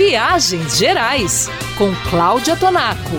Viagens Gerais, com Cláudia Tonaco.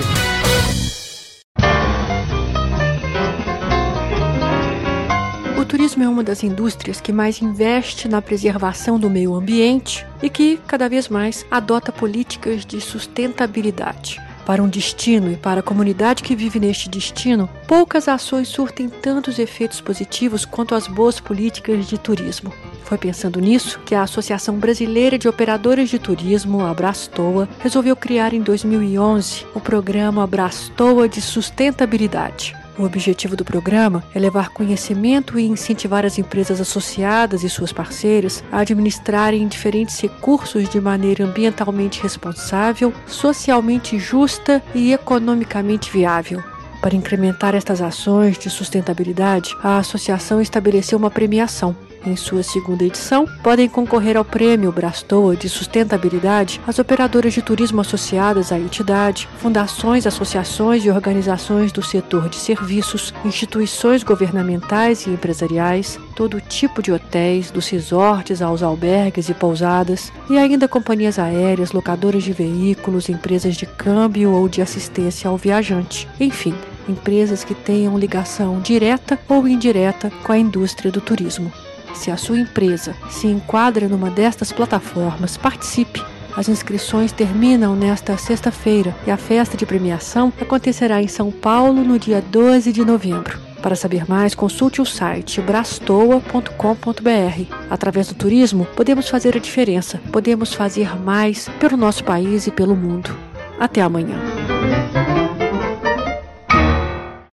O turismo é uma das indústrias que mais investe na preservação do meio ambiente e que, cada vez mais, adota políticas de sustentabilidade. Para um destino e para a comunidade que vive neste destino, poucas ações surtem tantos efeitos positivos quanto as boas políticas de turismo. Foi pensando nisso que a Associação Brasileira de Operadoras de Turismo, a Abrastoa, resolveu criar em 2011 o programa Abrastoa de Sustentabilidade. O objetivo do programa é levar conhecimento e incentivar as empresas associadas e suas parceiras a administrarem diferentes recursos de maneira ambientalmente responsável, socialmente justa e economicamente viável. Para incrementar estas ações de sustentabilidade, a associação estabeleceu uma premiação. Em sua segunda edição, podem concorrer ao Prêmio Abrastoa de Sustentabilidade as operadoras de turismo associadas à entidade, fundações, associações e organizações do setor de serviços, instituições governamentais e empresariais, todo tipo de hotéis, dos resorts aos albergues e pousadas, e ainda companhias aéreas, locadoras de veículos, empresas de câmbio ou de assistência ao viajante. Enfim, empresas que tenham ligação direta ou indireta com a indústria do turismo. Se a sua empresa se enquadra numa destas plataformas, participe. As inscrições terminam nesta sexta-feira e a festa de premiação acontecerá em São Paulo no dia 12 de novembro. Para saber mais, consulte o site brastoa.com.br. Através do turismo, podemos fazer a diferença, podemos fazer mais pelo nosso país e pelo mundo. Até amanhã.